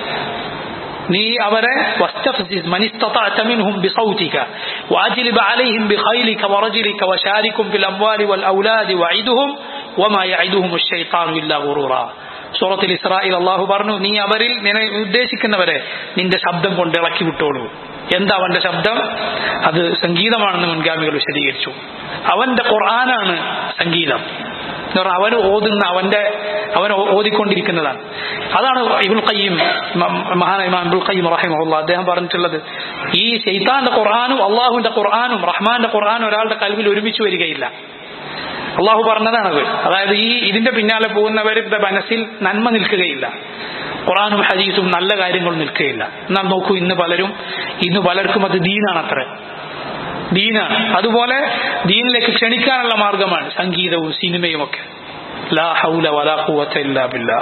നീ അവരെ വസ്തഫ്സിസ് മൻ ഇസ്തതഅത മിൻഹും ബിസൗതിക വാജിലിബ അലൈഹിം ബിഖൈലിക വറജിലിക വശാരികും ഫിൽ അംവാലി വൽ ഔലാദി വഇദുഹും വമാ യഇദുഹും അശ്ശൈത്താനു ഇല്ലാ ഗുറൂറ. സൂറത്തുൽ ഇസ്രായിൽ അല്ലാഹു പറഞ്ഞു, നീ അവരിൽ നിന്നെ ഉദ്ദേശിക്കുന്നവരെ നിന്റെ ശബ്ദം കൊണ്ട് ഇളക്കി വിട്ടോളൂ. എന്താ അവന്റെ ശബ്ദം? അത് സംഗീതമാണെന്ന് മുൻഗാമികൾ വിശദീകരിച്ചു. അവന്റെ ഖുർആനാണ് സംഗീതം. അവൻ ഓതുന്ന അവൻ ഓതിക്കൊണ്ടിരിക്കുന്നതാണ്. അതാണ് ഇബ്നുൽ ഖയ്യിം, മഹാനായ ഇമാം ഇബ്നുൽ ഖയ്യിം റഹിമഹുല്ലാഹ് അദ്ദേഹം പറഞ്ഞിട്ടുള്ളത്, ഈ ശൈത്താന്റെ ഖുർആനും അള്ളാഹുവിന്റെ ഖുർആനും റഹ്മാന്റെ ഖുർആനും ഒരാളുടെ കൽവിൽ ഒരുമിച്ച് വരികയില്ല. അള്ളാഹു പറഞ്ഞതാണത്. അതായത് ഇതിന്റെ പിന്നാലെ പോകുന്നവരുടെ മനസ്സിൽ നന്മ നിൽക്കുകയില്ല, ഖുർആനും ഹദീസും നല്ല കാര്യങ്ങളും നിൽക്കുകയില്ല. എന്നാൽ നോക്കൂ, ഇന്ന് പലർക്കും അത് ദീനാണത്രേ, ദീനാണ്. അതുപോലെ ദീനിലേക്ക് ക്ഷണിക്കാനുള്ള മാർഗമാണ് സംഗീതവും സിനിമയും ഒക്കെ. ലാ ഹൗല വലാ ഖുവത ഇല്ലാ ബില്ലാഹ്.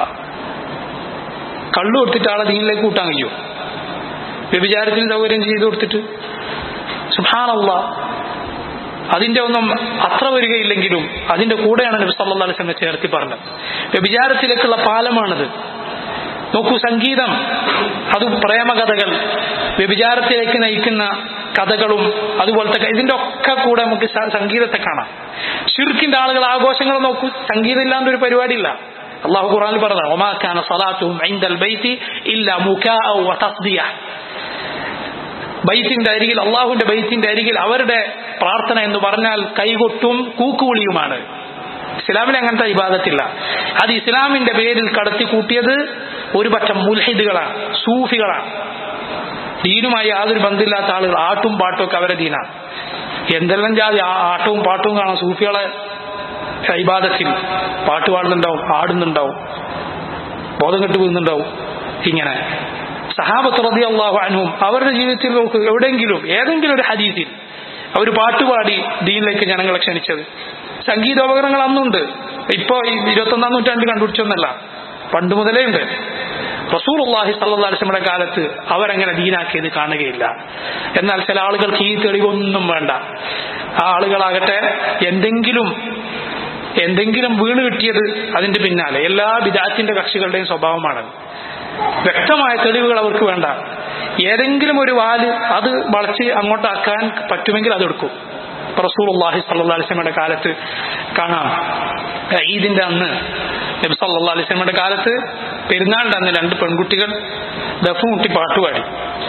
കള്ളു കൊടുത്തിട്ട് ആളെ ദീനിലേക്ക് കൂട്ടാൻ കഴിയും? വ്യഭിചാരത്തിന് സൗകര്യം ചെയ്തു കൊടുത്തിട്ട്? സുബ്ഹാനല്ലാഹ്. അതിന്റെ ഒന്നും അത്ര വരികയില്ലെങ്കിലും അതിന്റെ കൂടെയാണ് നബി സല്ലല്ലാഹു അലൈഹി വസല്ലം ചേർത്തി പറഞ്ഞത്. വ്യഭിചാരത്തിലേക്കുള്ള പാലമാണത്. നോക്കൂ, സംഗീതം, അത് പ്രേമകഥകൾ, വ്യഭിചാരത്തിലേക്ക് നയിക്കുന്ന കഥകളും അതുപോലത്തെ ഇതിന്റെ ഒക്കെ കൂടെ നമുക്ക് സംഗീതത്തെ കാണാം. ശിർക്കിന്റെ ആളുകൾ ആഘോഷങ്ങൾ നോക്കൂ, സംഗീതം ഇല്ലാണ്ട് ഒരു പരിപാടിയില്ല. അല്ലാഹു ഖുർആനിൽ പറഞ്ഞതാണ്, വമാ കാന സലാത്തുഹും ഇൻദൽ ബൈതി ഇല്ലാ മുകാഅ വ തസ്ദിയ. ബൈത്തിന്റെ അരികിൽ, അള്ളാഹുവിന്റെ ബൈത്തിന്റെ അരികിൽ അവരുടെ പ്രാർത്ഥന എന്ന് പറഞ്ഞാൽ കൈകൊട്ടും കൂക്കുവിളിയുമാണ്. ഇസ്ലാമിൽ അങ്ങനത്തെ ഇബാദത്തില്ല. അത് ഇസ്ലാമിന്റെ പേരിൽ കടത്തി കൂട്ടിയത് ഒരു പറ്റം മുൽഹിദുകളാണ്, സൂഫികളാണ്. ദീനുമായി യാതൊരു ബന്ധമില്ലാത്ത ആളുകൾ. ആട്ടും പാട്ടും ഒക്കെ അവരെ ദീനാണ്. എന്തെല്ലാം ജാതി ആട്ടവും പാട്ടവും കാണാം സൂഫികളെ ഇബാദത്തിൽ. പാട്ട് പാടുന്നുണ്ടാവും, ആടുന്നുണ്ടാവും, ബോധം കെട്ട് വീഴുന്നുണ്ടാവും. ഇങ്ങനെ സഹാബത്ത് റളിയല്ലാഹു അൻഹും അവരുടെ ജീവിതത്തിൽ നോക്ക്, എവിടെയെങ്കിലും ഏതെങ്കിലും ഒരു ഹദീസിൽ അവർ പാട്ടുപാടി ദീനിലേക്ക് ജനങ്ങളെ ക്ഷണിച്ചത്. സംഗീതോപകരണങ്ങൾ അന്നുണ്ട്. ഇപ്പോ 21-ാം നൂറ്റാണ്ടിൽ കണ്ടുപിടിച്ചൊന്നല്ല, പണ്ട് മുതലേ ഉണ്ട്. റസൂലുള്ളാഹി സ്വല്ലല്ലാഹു അലൈഹി വസല്ലമയുടെ കാലത്ത് അവരങ്ങനെ ദീനാക്കിയത് കാണുകയില്ല. എന്നാൽ ചില ആളുകൾക്ക് ഈ തെളിവൊന്നും വേണ്ട. ആ ആളുകളാകട്ടെ എന്തെങ്കിലും വീണ് കിട്ടിയത് അതിന്റെ പിന്നാലെ. എല്ലാ ബിദ്അത്തിന്റെ കക്ഷികളുടെയും സ്വഭാവമാണ്. വ്യക്തമായ തെളിവുകൾ അവർക്ക് വേണ്ട. ഏതെങ്കിലും ഒരു വാല് അത് വളച്ച് അങ്ങോട്ടാക്കാൻ പറ്റുമെങ്കിൽ അതെടുക്കും. റസൂലുള്ളാഹി സ്വല്ലല്ലാഹു അലൈഹി വസല്ലമയുടെ കാലത്ത് കാണാം, ഈദിന്റെ അന്ന് നബി സല്ലല്ലാഹു അലൈഹി വസല്ലമയുടെ കാലത്ത് പെരുന്നാളിന്റെ അന്ന് 2 പെൺകുട്ടികൾ ദഫ് മുട്ടി പാട്ടുപാടി.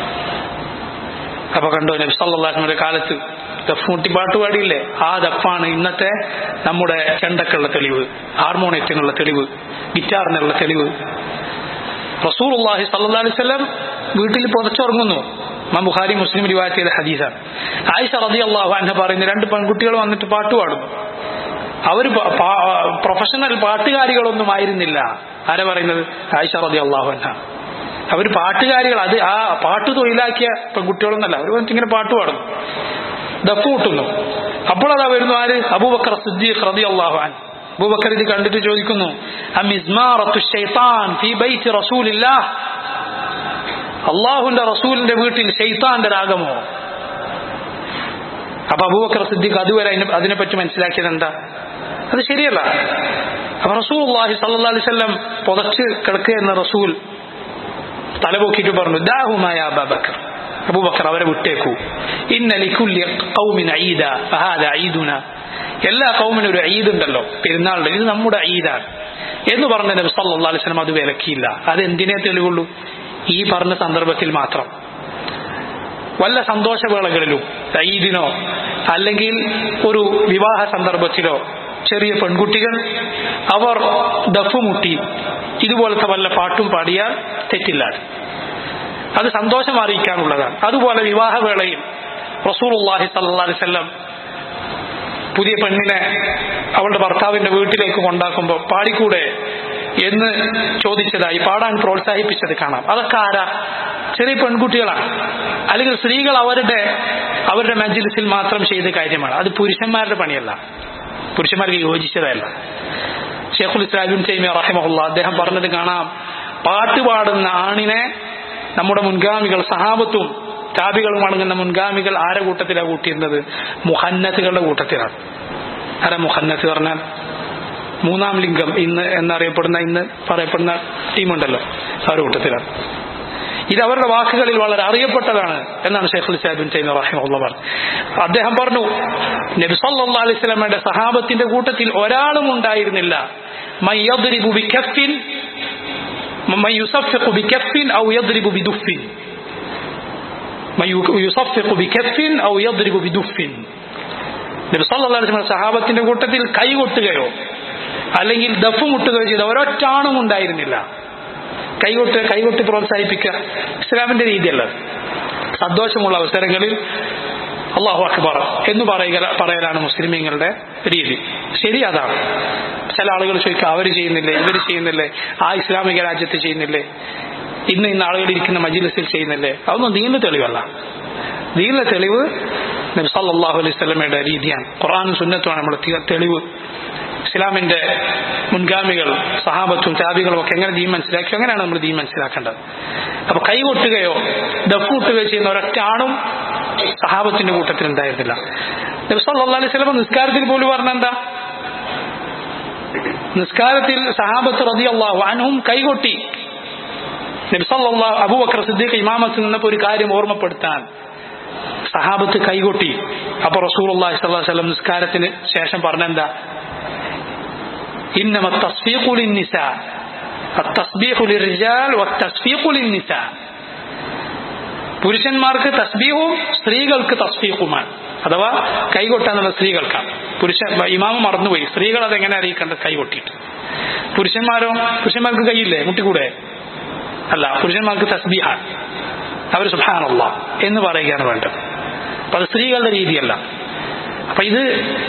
അപ്പൊ കണ്ടോ, നബി സല്ലല്ലാഹു അലൈഹി വസല്ലമയുടെ കാലത്ത് ദഫ് മുട്ടി പാട്ടുപാടിയില്ലേ? ആ ദഫാണ് ഇന്നത്തെ നമ്മുടെ ചെണ്ടക്കുള്ള തെളിവ്, ഹാർമോണിയത്തിനുള്ള തെളിവ്, ഗിറ്റാറിനുള്ള തെളിവ്. റസൂലുള്ളാഹി സ്വല്ലല്ലാഹു അലൈഹി വസല്ലം വീട്ടിൽ പുതച്ചുറങ്ങുന്നു. ഇമാം ബുഖാരി മുസ്ലിം റിവായത്ത് ചെയ്ത ഹദീസാണ്. ആയിഷ റളിയല്ലാഹു അൻഹ പറയുന്നു, 2 പെൺകുട്ടികൾ വന്നിട്ട് പാട്ട് പാടുന്നു. അവർ പ്രൊഫഷണൽ പാട്ടുകാരികളൊന്നും ആയിരുന്നില്ല. ആരാ പറയുന്നത്? ആയിഷ റളിയല്ലാഹു അൻഹ. അവർ പാട്ടുകാരികൾ, അത് ആ പാട്ട് തൊഴിലാക്കിയ പെൺകുട്ടികളൊന്നല്ല. അവർ വന്നിട്ട് ഇങ്ങനെ പാട്ട് പാടുന്നു, ദഫ് കൂട്ടുന്നു. അപ്പോൾ അതാ വരുന്നു ആര്? അബൂബക്കർ സിദ്ദീഖ് റളിയല്ലാഹു അൻഹു. അബൂബക്കർ ഇത് കണ്ടിട്ട് ചോദിക്കുന്നു, അമിസ്മാറത്തു ശൈത്താൻ ഫീ ബൈത്തി റസൂലില്ലാഹ്, അല്ലാഹുവിന്റെ റസൂലിന്റെ വീട്ടിൽ ശൈത്താന്റെ രാഗമോ? അപ്പൊ അബൂബക്കർ സിദ്ദീഖ് അതുവരെ അതിനെപ്പറ്റി മനസ്സിലാക്കിയത് എന്താ? അത് ശരിയല്ല. അപ്പൊ റസൂലുള്ളാഹി സ്വല്ലല്ലാഹു അലൈഹി വസല്ലം പുതച്ച് കിടക്കുകയെന്ന റസൂൽ തലപൊക്കിയിട്ട് പറഞ്ഞു, ദാഹുമാ യാ അബൂബക്കർ, അബൂബക്കർ അവരെ വിട്ടേക്കൂ. ഇന്ന ലികുല്ലി ഖൗമിൻ ഈദ ഫഹാദാ ഈദുനാ, എല്ലാ ഖൗമിനും ഒരു ഈദ് ഉണ്ടല്ലോ, പെരുന്നാളുണ്ട്, ഇത് നമ്മുടെ ഈദാണ് എന്ന് പറഞ്ഞ നബി സല്ലല്ലാഹു അലൈഹി വസല്ലം അത് വിലക്കിയില്ല. അത് എന്തിനേ തെളിവുള്ളൂ? ഈ പറഞ്ഞ സന്ദർഭത്തിൽ മാത്രം. വല്ല സന്തോഷവേളകളിലും ഈദിനോ അല്ലെങ്കിൽ ഒരു വിവാഹ സന്ദർഭത്തിലോ ചെറിയ പെൺകുട്ടികൾ അവർ ദഫുമുട്ടി ഇതുപോലത്തെ വല്ല പാട്ടും പാടിയാൽ തെറ്റില്ല, അത് സന്തോഷം അറിയിക്കാനുള്ളതാണ്. അതുപോലെ വിവാഹവേളയിൽ റസൂലുള്ളാഹി സ്വല്ലല്ലാഹു അലൈഹി വസല്ലം പുതിയ പെണ്ണിനെ അവളുടെ ഭർത്താവിന്റെ വീട്ടിലേക്ക് കൊണ്ടാക്കുമ്പോൾ പാടിക്കൂടെ എന്ന് ചോദിച്ചതായി, പാടാൻ പ്രോത്സാഹിപ്പിച്ചത് കാണാം. അതൊക്കെ ആരാ? ചെറിയ പെൺകുട്ടികളാണ്, അല്ലെങ്കിൽ സ്ത്രീകൾ അവരുടെ മജ്ലിസിൽ മാത്രം ചെയ്ത കാര്യമാണ്. അത് പുരുഷന്മാരുടെ പണിയല്ല, പുരുഷന്മാർക്ക് യോജിച്ചതല്ല. ശൈഖുൽ ഇസ്ലാം ഇബ്നു തൈമിയ്യ റഹിമഹുല്ലാ അദ്ദേഹം പറഞ്ഞത് കാണാം, പാട്ട് പാടുന്ന ആണിനെ നമ്മുടെ മുൻഗാമികൾ സഹാബത്തും താബികളും അടങ്ങുന്ന മുൻഗാമികൾ ആരെ കൂട്ടത്തിലാണ് കൂട്ടിയിരുന്നത്? മുഹന്നത്തുകളുടെ കൂട്ടത്തിലാണ്. ആരാ മുഹന്നത്ത് പറഞ്ഞാൽ? മൂന്നാം ലിംഗം ഇന്ന് ഇന്ന് പറയപ്പെടുന്ന ടീമുണ്ടല്ലോ, അവരുടെ കൂട്ടത്തിലാണ്. ഇത് അവരുടെ വാക്കുകളിൽ വളരെ അറിയപ്പെട്ടതാണ് എന്നാണ് ശൈഖുൽ ഇസ്ലാം ഇബ്നു തൈമിയ്യ റഹിമഹുല്ലാഹ് പറഞ്ഞത്. അദ്ദേഹം പറഞ്ഞു, നബി സല്ലല്ലാഹു അലൈഹി വസല്ലമയുടെ സഹാബത്തിന്റെ കൂട്ടത്തിൽ ഒരാളും ഉണ്ടായിരുന്നില്ല മൻ യദ്രിബു ബികഫിൻ മൻ യുസഫിഖു ബികഫിൻ ഔ യദ്രിബു ബിദുഫിൻ, മൻ യുസഫിഖു ബികഫിൻ ഔ യദ്രിബു ബിദുഫിൻ. നബി സല്ലല്ലാഹു അലൈഹി വസല്ലം സഹാബത്തിന്റെ കൂട്ടത്തിൽ കൈകൊട്ടുകയോ അല്ലെങ്കിൽ ദഫ് മുട്ടുകയോ ചെയ്ത ഒരൊറ്റ ആണും ഉണ്ടായിരുന്നില്ല. കൈകൊട്ടി പ്രോത്സാഹിപ്പിക്കുക ഇസ്ലാമിന്റെ രീതിയല്ല. സന്തോഷമുള്ള അവസരങ്ങളിൽ അല്ലാഹു അക്ബർ എന്ന് പറയലാണ് മുസ്ലിമീങ്ങളുടെ രീതി. ശരി, അതാണ്. ചില ആളുകൾ ചോദിക്കുക, അവർ ചെയ്യുന്നില്ലേ, ഇവർ ചെയ്യുന്നില്ലേ, ആ ഇസ്ലാമിക രാജ്യത്ത് ചെയ്യുന്നില്ലേ, ഇന്ന് ആളുകൾ ഇരിക്കുന്ന മജ്ലിസിൽ ചെയ്യുന്നില്ലേ? അതൊന്നും ദീനിന്റെ തെളിവല്ല. ദീനിലെ തെളിവ് നബി സല്ലല്ലാഹു അലൈഹി വസല്ലമയുടെ രീതിയാണ്. ഖുർആനും സുന്നത്തുമാണ് നമ്മുടെ തെളിവ്. ഇസ്ലാമിന്റെ മുൻഗാമികൾ സഹാബത്തും താബികളും ഒക്കെ എങ്ങനെ ദീൻ മനസ്സിലാക്കി, അങ്ങനെയാണ് നമ്മൾ ദീൻ മനസ്സിലാക്കേണ്ടത്. അപ്പൊ കൈകൊട്ടുകയോ ദഫൂട്ടുകയോ ചെയ്യുന്ന ഒരൊറ്റ ആണും സഹാബത്തിന്റെ കൂട്ടത്തിൽ ഉണ്ടായിരുന്നില്ല. നബി സല്ലല്ലാഹു അലൈഹി വസല്ലം നിസ്കാരത്തിൽ പോലും പറഞ്ഞെന്താ? നിസ്കാരത്തിൽ സഹാബത്ത് റളിയല്ലാഹു അൻഹും കൈകൊട്ടി. നബി സല്ലല്ലാഹു അബൂബക്കർ സിദ്ദീഖ് ഇമാമത്തിൽ നിന്നപ്പോൾ ഒരു കാര്യം ഓർമ്മപ്പെടുത്താൻ സഹാബത്ത് കൈകൊട്ടി. അപ്പൊ റസൂലുള്ളാഹി സ്വല്ലല്ലാഹു അലൈഹി വസല്ലം നിസ്കാരത്തിന് ശേഷം പറഞ്ഞെന്താ? ഇന്നമ തസ്ബീഖു ലിന്നിസാ, അത്തസ്ബീഹു ലിർരിജാൽ വത്തസ്ബീഖു ലിന്നിസാ. പുരുഷന്മാർക്ക് തസ്ബീഹും സ്ത്രീകൾക്ക് തസ്ബീഖുമാണ്. അഥവാ കൈകൊട്ടാന്നുള്ള സ്ത്രീകൾക്കാണ്. ഇമാമ് മറന്നുപോയി, സ്ത്രീകൾ അതെങ്ങനെ അറിയിക്കേണ്ടത്? കൈകൊട്ടിയിട്ട്. പുരുഷന്മാർക്ക് കൈയില്ലേ, മുട്ടിക്കൂടെ? അല്ല, പുരുഷന്മാർക്ക് തസ്ബീഹാണ്. അവർ സുബ്ഹാനല്ലാഹ് എന്ന് പറയുകയാണ് വേണ്ടത്. അപ്പൊ അത് സ്ത്രീകളുടെ രീതിയല്ല. അപ്പൊ ഇത്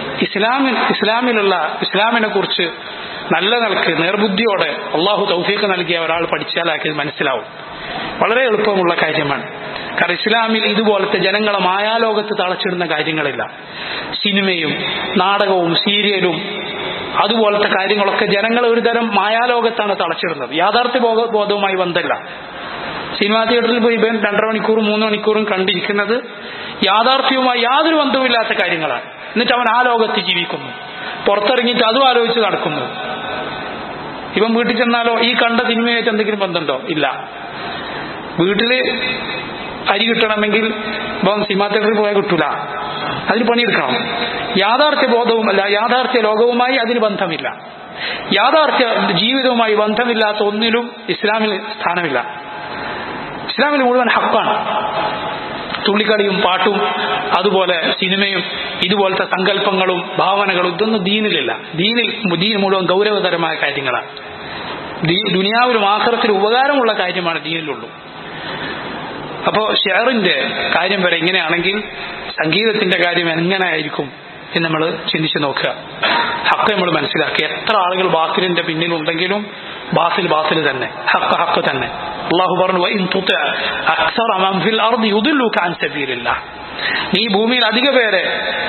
ഇസ്ലാമിനെ കുറിച്ച് നല്ല നിലക്ക് നേർബുദ്ധിയോടെ അള്ളാഹു തൗഫീഖ് നൽകിയ ഒരാൾ പഠിച്ചാലാക്കി മനസ്സിലാവും. വളരെ എളുപ്പമുള്ള കാര്യമാണ്. കാരണം ഇസ്ലാമിൽ ഇതുപോലത്തെ ജനങ്ങളെ മായാലോകത്ത് തളച്ചിടുന്ന കാര്യങ്ങളില്ല. സിനിമയും നാടകവും സീരിയലും അതുപോലത്തെ കാര്യങ്ങളൊക്കെ ജനങ്ങളെ ഒരു തരം മായാലോകത്താണ് തളച്ചിടുന്നത്. യാഥാർത്ഥ്യ ബോധവുമായി ബന്ധമില്ല. സിനിമാ തിയേറ്ററിൽ പോയി 2.5 മണിക്കൂറും 3 മണിക്കൂറും കണ്ടിരിക്കുന്നത് യാഥാർത്ഥ്യവുമായി യാതൊരു ബന്ധവുമില്ലാത്ത കാര്യങ്ങളാണ്. എന്നിട്ട് അവൻ ആ ലോകത്ത് ജീവിക്കുന്നു, പുറത്തിറങ്ങിയിട്ട് അതും ആലോചിച്ച് നടക്കുന്നു. ഇവൻ വീട്ടിൽ ചെന്നാലോ ഈ കണ്ട സിനിമയായിട്ട് എന്തെങ്കിലും ബന്ധമുണ്ടോ? ഇല്ല. വീട്ടില് അരി കിട്ടണമെങ്കിൽ ഇപ്പം സിനിമാ തിയേറ്ററിൽ പോയാൽ കിട്ടൂല, അതിന് പണിയെടുക്കണം. യാഥാർത്ഥ്യ ബോധവുമല്ല, യാഥാർത്ഥ്യ ലോകവുമായി അതിന് ബന്ധമില്ല. യാഥാർത്ഥ്യ ജീവിതവുമായി ബന്ധമില്ലാത്ത ഒന്നിലും ഇസ്ലാമിൽ സ്ഥാനമില്ല. ഇസ്ലാമിൽ മുഴുവൻ ഹക്കാണ്. തുള്ളിക്കളിയും പാട്ടും അതുപോലെ സിനിമയും ഇതുപോലത്തെ സങ്കല്പങ്ങളും ഭാവനകളും ഇതൊന്നും ദീനിലില്ല. ദീൻ മുഴുവൻ ഗൗരവതരമായ കാര്യങ്ങളാണ്. ദുനിയാവിലും ആഖിറത്തിലും ഉപകാരമുള്ള കാര്യമാണ് ദീനിലുള്ളൂ. അപ്പോ ഷെയറിന്റെ കാര്യം വരെ ഇങ്ങനെയാണെങ്കിൽ സംഗീതത്തിന്റെ കാര്യം എങ്ങനെ ആയിരിക്കും എന്ന് നമ്മൾ ചിന്തിച്ചു നോക്കുക. ഹക്ക് നമ്മൾ മനസ്സിലാക്കുക. എത്ര ആളുകൾ ബാത്തിലിന്റെ പിന്നിലുണ്ടെങ്കിലും ബാത്തിൽ തന്നെ, ഹക്ക് തന്നെ. അല്ലാഹു പറഞ്ഞു, വഇൻ തുതി അക്സറ മൻ ഫിൽ അർദി യുദില്ലുക അൻ സബീലില്ലാഹ്. നീ ഭൂമിയിൽ അധിക പേരെ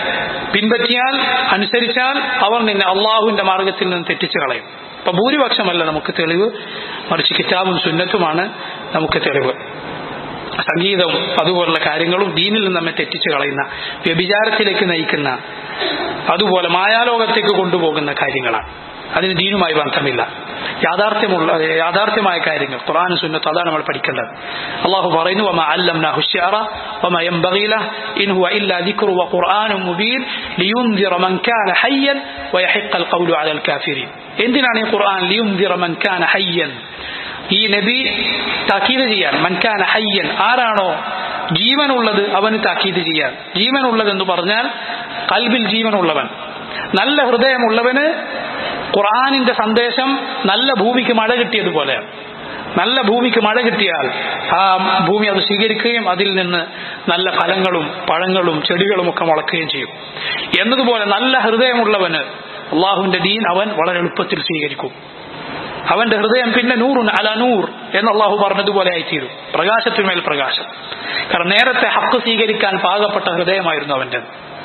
പിൻപറ്റിയാൽ, അനുസരിച്ചാൽ അവർ നിന്നെ അള്ളാഹുവിന്റെ മാർഗത്തിൽ നിന്ന് തെറ്റിച്ചു കളയും. അപ്പൊ ഭൂരിപക്ഷമല്ല നമുക്ക് തെളിവ്, മറിച്ച് കിതാബും സുന്നത്തുമാണ് നമുക്ക് തെളിവ്. സംഗീതവും അതുപോലുള്ള കാര്യങ്ങളും ദീനിൽ നിന്ന് നമ്മെ തെറ്റിച്ചു കളയുന്ന, വ്യഭിചാരത്തിലേക്ക് നയിക്കുന്ന, അതുപോലെ മായാലോകത്തേക്ക് കൊണ്ടുപോകുന്ന കാര്യങ്ങളാണ്. അതിന് ദീനുമായി ബന്ധമില്ല. യാഥാർത്ഥ്യമായ കാര്യങ്ങൾ ഖുർആനും സുന്നത്തും, അതാണ് നമ്മൾ പഠിക്കേണ്ടത്. അല്ലാഹു പറയുന്നു, വമാ അല്ലംനാഹു ശിഅറ വമാ യൻബഗി ലഹു ഇൻ ഹുവ ഇല്ലാ ദിക്റു വഖുർആനും മുബീൻ ലിയുൻദിറ മൻ കാന ഹയ്യൻ വയഹിഖൽ ഖൗലു അലൽ കാഫിരീൻ. എന്തിനാണ് ഈ ഖുർആൻ ലിയുൻദിറ മൻ കാന ഹയ്യൻ? ഈ നബി താക്കീത് ചെയ്യാൻ, മൻ കാന ഹയ്യൻ, ആരാണോ ജീവനുള്ളത് അവന് താക്കീത് ചെയ്യാൻ. ജീവനുള്ളത് എന്ന് പറഞ്ഞാൽ ഖൽബിൽ ജീവനുള്ളവൻ, നല്ല ഹൃദയമുള്ളവന് ഖുർആനിന്റെ സന്ദേശം നല്ല ഭൂമിക്ക് മഴ കിട്ടിയതുപോലെയാണ്. നല്ല ഭൂമിക്ക് മഴ കിട്ടിയാൽ ആ ഭൂമി അത് സ്വീകരിക്കുകയും അതിൽ നിന്ന് നല്ല ഫലങ്ങളും പഴങ്ങളും ചെടികളും ഒക്കെ മുളക്കുകയും ചെയ്യും. എന്നതുപോലെ നല്ല ഹൃദയമുള്ളവന് അള്ളാഹുവിന്റെ ദീൻ അവൻ വളരെ എളുപ്പത്തിൽ സ്വീകരിക്കും. അവന്റെ ഹൃദയം പിന്നെ നൂറുൻ അല നൂർ എന്ന് അള്ളാഹു പറഞ്ഞതുപോലെ ആയിത്തീരും, പ്രകാശത്തിന്മേൽ പ്രകാശം. കാരണം നേരത്തെ ഹക്ക് സ്വീകരിക്കാൻ പാകപ്പെട്ട ഹൃദയമായിരുന്നു അവന്റെ.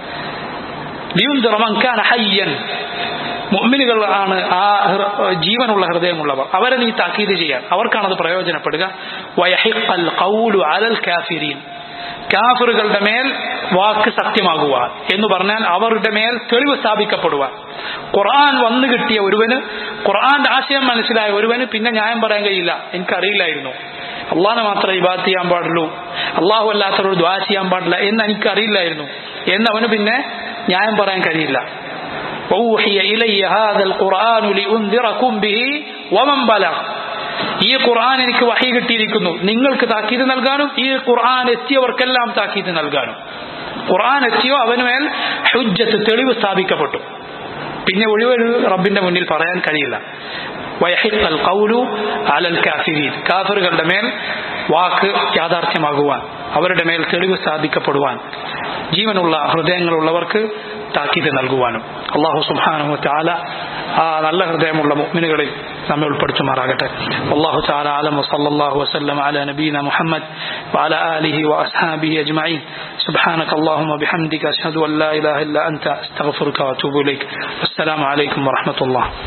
മുഅ്മിനുകൾ ആണ് ആ ജീവനുള്ള ഹൃദയമുള്ളവർ. അവരെ നീ താക്കീത് ചെയ്യാൻ, അവർക്കാണത് പ്രയോജനപ്പെടുക. വയഹിഖൽ ഖൗലു അലൽ കാഫിരീൻ, കാഫിറുകളുടെ മേൽ വാക്ക് സത്യമാകുവാൻ എന്ന് പറഞ്ഞാൽ അവരുടെ മേൽ തെളിവ് സ്ഥാപിക്കപ്പെടുവാൻ. ഖുർആൻ വന്നു കിട്ടിയ ഒരുവന്, ഖുർആന്റെ ആശയം മനസ്സിലായ ഒരുവന് പിന്നെ ന്യായം പറയാൻ കഴിയില്ല, എനിക്കറിയില്ലായിരുന്നു, അള്ളാഹനെ മാത്രമേ ഇബാദത്ത് ചെയ്യാൻ പാടുള്ളൂ, അള്ളാഹു അല്ലാത്തവരോട് ദുആ ചെയ്യാൻ പാടില്ല എന്ന് എനിക്കറിയില്ലായിരുന്നു എന്നവന് പിന്നെ ന്യായം പറയാൻ കഴിയില്ല. വഊഹിയ ഇലയ്യ ഹാദൽ ഖുർആനു ലിഉൻദിറകും ബിഹി വമൻ ബലഗ, ഈ ഖുർആൻ എനിക്ക് വഹി കിട്ടിയിരിക്കുന്നു നിങ്ങൾക്ക് താക്കീത് നൽകാനും ഈ ഖുർആൻ എത്തിയവർക്കെല്ലാം താക്കീത് നൽകാനും. ഖുർആൻ എത്തിയോ അവന് മേൽ ഹുജ്ജത്ത്, തെളിവ് സ്ഥാപിക്കപ്പെട്ടു. പിന്നെ ഒഴിവൊരു റബ്ബിന്റെ മുന്നിൽ പറയാൻ കഴിയില്ല. വയഹിഖൽ ഖൗലു അലൽ കാഫിരീൻ, കാഫിറുകളുടെ മേൽ വാക്ക് യാഥാർത്ഥ്യമാകുവാൻ, അവരുടെ മേൽ തെളിവ് സ്ഥാപിക്കപ്പെടുവാൻ, ജീവനുള്ള ഹൃദയങ്ങളുള്ളവർക്ക് താക്കീത് നൽകുവാനും. അല്ലാഹു സുബ്ഹാനഹു വ തആല ആ നല്ല ഹൃദയമുള്ള മുഅ്മിനുകളിൽ നമ്മെ ഉൾപ്പെടുത്തുമാറാകട്ടെ. അല്ലാഹു തആല അലം വസല്ലല്ലാഹു വസല്ലം അലാ നബീന മുഹമ്മദ് വഅലാ ആലിഹി വഅസ്ഹാബിഹി അജ്മഈൻ. സുബ്ഹാനക അല്ലാഹുമ്മ ബിഹംദിക അശ്ഹദു അൻ ലാ ഇലാഹ ഇല്ല അൻത അസ്തഗ്ഫിറുക വഅതൂബു ഇലൈക്. അസ്സലാമു അലൈക്കും വറഹ്മത്തുള്ളാഹി.